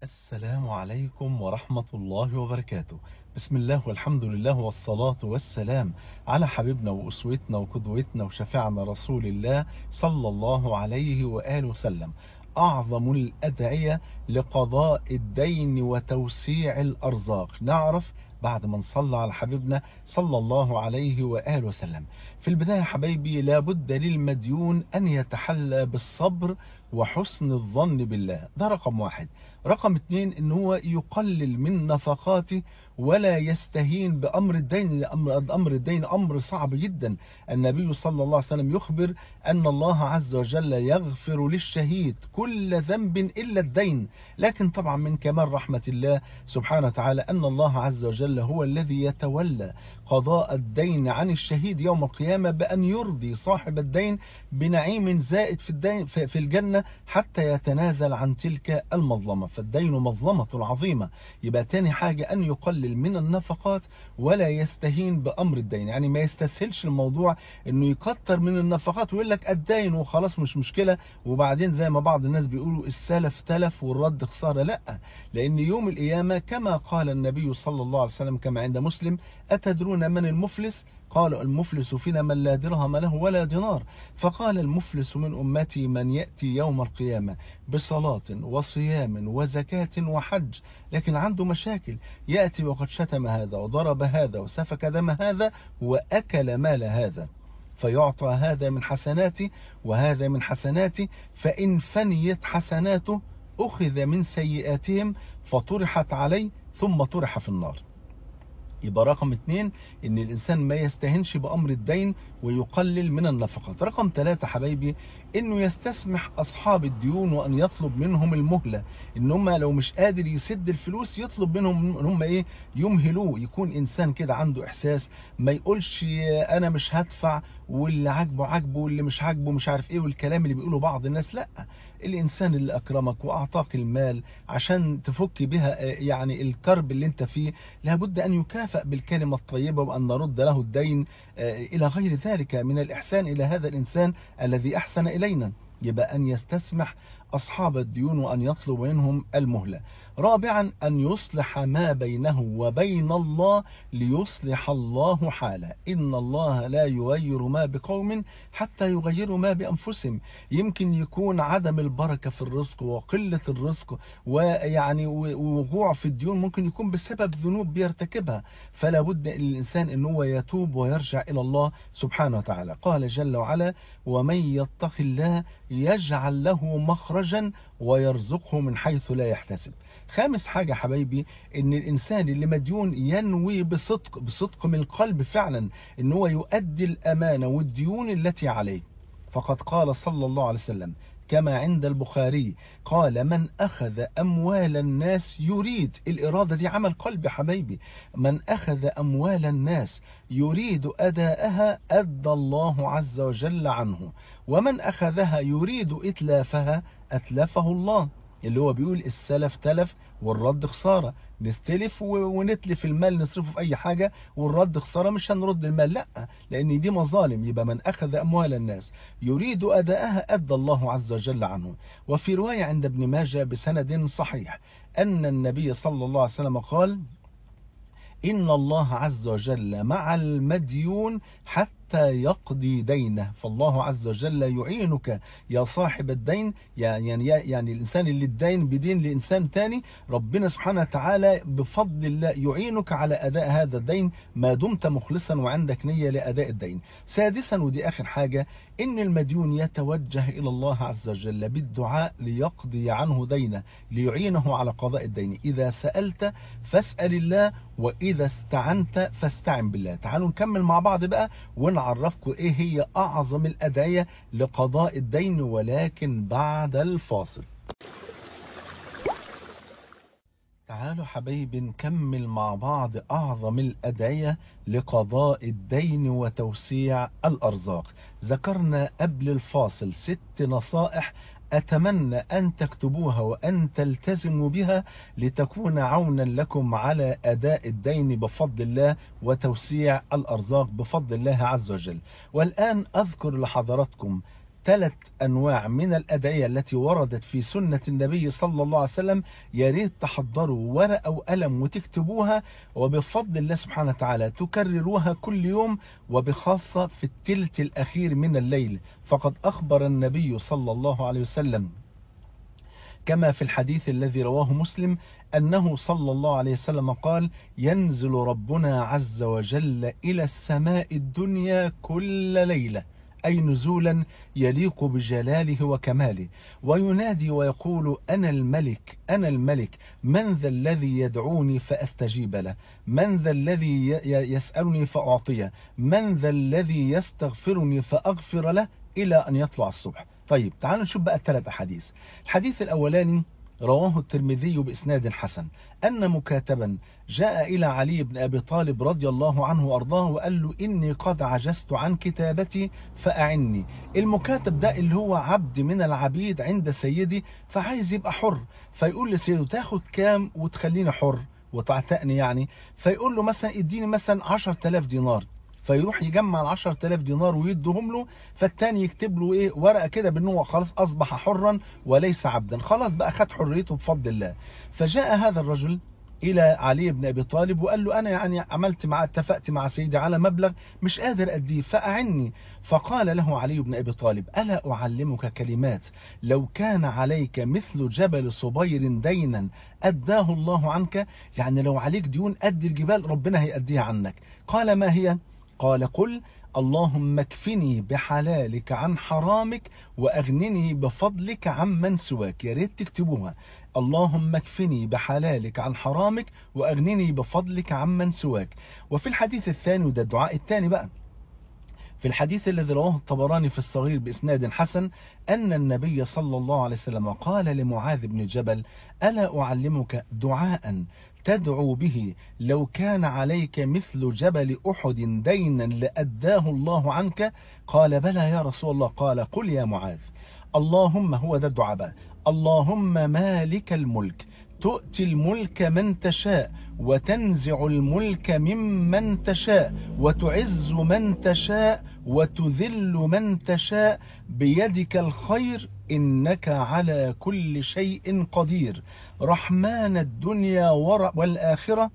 السلام عليكم ورحمة الله وبركاته. بسم الله والحمد لله والصلاة والسلام على حبيبنا وأسوتنا وقدوتنا وشفيعنا رسول الله صلى الله عليه وآله وسلم. أعظم الأدعية لقضاء الدين وتوسيع الأرزاق، نعرف بعد ما نصلى على حبيبنا صلى الله عليه وآله وسلم. في البداية حبايبي لابد للمديون أن يتحلى بالصبر وحسن الظن بالله، ده رقم واحد. رقم اتنين ان هو يقلل من نفقاته ولا يستهين بأمر الدين. أمر الدين أمر صعب جدا. النبي صلى الله عليه وسلم يخبر أن الله عز وجل يغفر للشهيد كل ذنب إلا الدين، لكن طبعا من كمال رحمة الله سبحانه وتعالى أن الله عز وجل هو الذي يتولى قضاء الدين عن الشهيد يوم القيامة بأن يرضي صاحب الدين بنعيم زائد في الجنة حتى يتنازل عن تلك المظلمة، فالدين مظلمة عظيمة. يبقى تاني حاجة أن يقلل من النفقات ولا يستهين بأمر الدين، يعني ما يستسهلش الموضوع أنه يكتر من النفقات ويقول لك الدين وخلاص مش مشكلة، وبعدين زي ما بعض الناس بيقولوا السلف تلف والرد خسارة. لا، لأن يوم القيامة كما قال النبي صلى الله عليه وسلم كما عند مسلم: أتدرون من المفلس؟ قال: المفلس فينا من لا درهم له ولا دينار. فقال: المفلس من أمتي من يأتي يوم القيامة بصلاة وصيام وزكاة وحج، لكن عنده مشاكل، يأتي وقد شتم هذا وضرب هذا وسفك دم هذا وأكل مال هذا، فيعطى هذا من حسناتي وهذا من حسناتي، فإن فنيت حسناته أخذ من سيئاتهم فطرحت عليه ثم طرح في النار. يبقى رقم اتنين ان الانسان ما يستهنش بامر الدين ويقلل من النفقات. رقم ثلاثة حبايبي انه يستسمح اصحاب الديون وان يطلب منهم المهلة، ان هم لو مش قادر يسد الفلوس يطلب منهم ان هم يمهلوه. يكون انسان كده عنده احساس، ما يقولش انا مش هدفع واللي عاجبه عاجبه واللي مش عاجبه مش عارف ايه والكلام اللي بيقوله بعض الناس. لا، الانسان اللي اكرمك واعطاك المال عشان تفك بها يعني الكرب اللي انت فيه، لابد ان يكافئ بالكلمة الطيبة وان نرد له الدين الى غير ذلك من الاحسان الى هذا الانسان الذي احسن الينا. يبقى ان يستسمح اصحاب الديون وان يطلب منهم المهلة. رابعا ان يصلح ما بينه وبين الله ليصلح الله حاله. ان الله لا يغير ما بقوم حتى يغيروا ما بانفسهم. يمكن يكون عدم البركة في الرزق وقلة الرزق ويعني ووقوع في الديون ممكن يكون بسبب ذنوب بيرتكبها، فلا بد للإنسان أن هو يتوب ويرجع إلى الله سبحانه وتعالى. قال جل وعلا: ومن يتق الله يجعل له مخرجا ويرزقه من حيث لا يحتسب. خامس حاجة حبايبي ان الانسان اللي مديون ينوي بصدق من القلب فعلا ان هو يؤدي الامانة والديون التي عليه. فقد قال صلى الله عليه وسلم كما عند البخاري: قال: من أخذ أموال الناس يريد، الإرادة دي عمل قلب حبايبي، من أخذ أموال الناس يريد أداءها أدى الله عز وجل عنه، ومن أخذها يريد إتلافها أتلفه الله. اللي هو بيقول السلف تلف والرد خسارة، نستلف ونتلف المال نصرفه في أي حاجة، والرد خسارة مش هنرد المال، لا، لأن دي مظالم. يبقى من أخذ أموال الناس يريد أداءها أدى الله عز وجل عنه. وفي رواية عند ابن ماجه بسند صحيح أن النبي صلى الله عليه وسلم قال: إن الله عز وجل مع المديون حتى يقضي دينه، فالله عز وجل يعينك يا صاحب الدين. يعني الإنسان اللي الدين بدين لإنسان تاني، ربنا سبحانه وتعالى بفضل الله يعينك على أداء هذا الدين ما دمت مخلصا وعندك نية لأداء الدين. سادسا ودي آخر حاجة، إن المديون يتوجه إلى الله عز وجل بالدعاء ليقضي عنه دينه، ليعينه على قضاء الدين. إذا سألت فاسأل الله، وإذا استعنت فاستعن بالله. تعالوا نكمل مع بعض بقى ونعرفكم إيه هي أعظم الأدعية لقضاء الدين، ولكن بعد الفاصل. تعالوا حبايبي نكمل مع بعض أعظم الأدعية لقضاء الدين وتوسيع الأرزاق. ذكرنا قبل الفاصل 6 نصائح أتمنى أن تكتبوها وأن تلتزموا بها لتكون عونا لكم على أداء الدين بفضل الله وتوسيع الأرزاق بفضل الله عز وجل. والآن أذكر لحضراتكم 3 أنواع من الأدعية التي وردت في سنة النبي صلى الله عليه وسلم. يا ريت تحضروا ورقة وقلم وتكتبوها، وبفضل الله سبحانه وتعالى تكرروها كل يوم، وبخاصة في الثلث الأخير من الليل. فقد أخبر النبي صلى الله عليه وسلم كما في الحديث الذي رواه مسلم أنه صلى الله عليه وسلم قال: ينزل ربنا عز وجل إلى السماء الدنيا كل ليلة، أي نزولا يليق بجلاله وكماله، وينادي ويقول: أنا الملك أنا الملك، من ذا الذي يدعوني فأستجيب له، من ذا الذي يسألني فأعطيه، من ذا الذي يستغفرني فأغفر له، إلى أن يطلع الصبح. طيب تعالوا نشوف بقى ال3 أحاديث. الحديث الأولاني رواه الترمذي بإسناد حسن أن مكاتبا جاء إلى علي بن أبي طالب رضي الله عنه وأرضاه وقال له: إني قد عجزت عن كتابتي فأعني. المكاتب ده اللي هو عبد من العبيد عند سيدي، فعايز يبقى حر، فيقول لسيده: تاخد كام وتخليني حر وتعتقني يعني؟ فيقول له مثلا: اديني مثلا 10,000 دينار. فيروح يجمع ال10,000 دينار ويدهم له، فالتاني يكتب له ايه ورقه كده بان هو خلاص اصبح حرا وليس عبدا، خلاص بقى خد حريته بفضل الله. فجاء هذا الرجل الى علي بن ابي طالب وقال له: انا يعني اتفقت مع سيدي على مبلغ مش قادر اديه فاعني. فقال له علي بن ابي طالب: الا اعلمك كلمات لو كان عليك مثل جبل صبير دينا اداه الله عنك؟ يعني لو عليك ديون قد الجبال ربنا هيأديها عنك. قال: ما هي؟ قال: قل اللهم اكفني بحلالك عن حرامك وأغنني بفضلك عمن سواك. يا ريت تكتبوها: اللهم اكفني بحلالك عن حرامك وأغنني بفضلك عمن سواك. وفي الحديث الثاني، وده الدعاء الثاني بقى، في الحديث الذي رواه الطبراني في الصغير بإسناد حسن أن النبي صلى الله عليه وسلم قال لمعاذ بن جبل: ألا أعلمك دعاء تدعو به لو كان عليك مثل جبل أحد دينا لأداه الله عنك؟ قال: بلى يا رسول الله. قال: قل يا معاذ اللهم، هو ده الدعاء بقى، اللهم مالك الملك تؤتي الملك من تشاء وتنزع الملك ممن تشاء وتعز من تشاء وتذل من تشاء بيدك الخير إنك على كل شيء قدير، رحمن الدنيا والآخرة،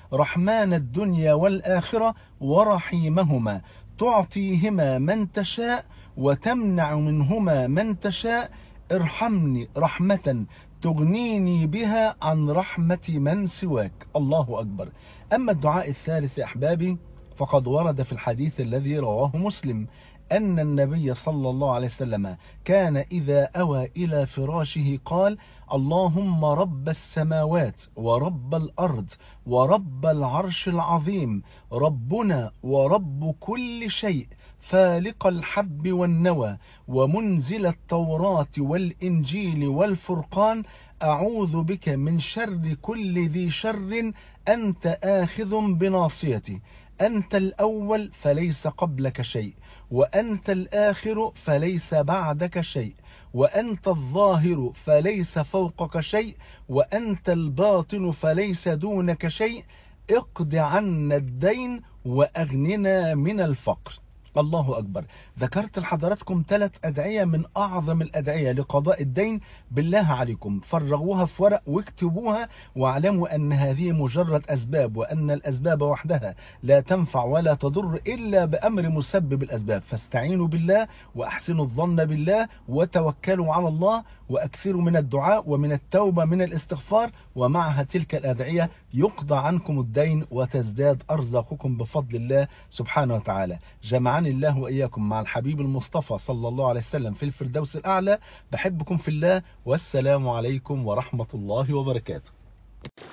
رحمن الدنيا والآخرة ورحيمهما، تعطيهما من تشاء وتمنع منهما من تشاء، ارحمني رحمة تغنيني بها عن رحمة من سواك. الله أكبر. أما الدعاء الثالث يا أحبابي فقد ورد في الحديث الذي رواه مسلم أن النبي صلى الله عليه وسلم كان إذا أوى إلى فراشه قال: اللهم رب السماوات ورب الأرض ورب العرش العظيم، ربنا ورب كل شيء، فالق الحب والنوى ومنزل التوراة والإنجيل والفرقان، أعوذ بك من شر كل ذي شر أنت آخذ بناصيتي، أنت الأول فليس قبلك شيء، وأنت الآخر فليس بعدك شيء، وأنت الظاهر فليس فوقك شيء، وأنت الباطن فليس دونك شيء، اقض عنا الدين وأغننا من الفقر. الله أكبر. ذكرت لحضراتكم 3 أدعية من أعظم الأدعية لقضاء الدين. بالله عليكم فرغوها في ورق واكتبوها، واعلموا أن هذه مجرد أسباب، وأن الأسباب وحدها لا تنفع ولا تضر إلا بأمر مسبب الأسباب. فاستعينوا بالله وأحسنوا الظن بالله وتوكلوا على الله، وأكثروا من الدعاء ومن التوبة من الاستغفار، ومعها تلك الأدعية يقضى عنكم الدين وتزداد أرزاقكم بفضل الله سبحانه وتعالى. جمعني الله وإياكم مع الحبيب المصطفى صلى الله عليه وسلم في الفردوس الأعلى. بحبكم في الله، والسلام عليكم ورحمة الله وبركاته.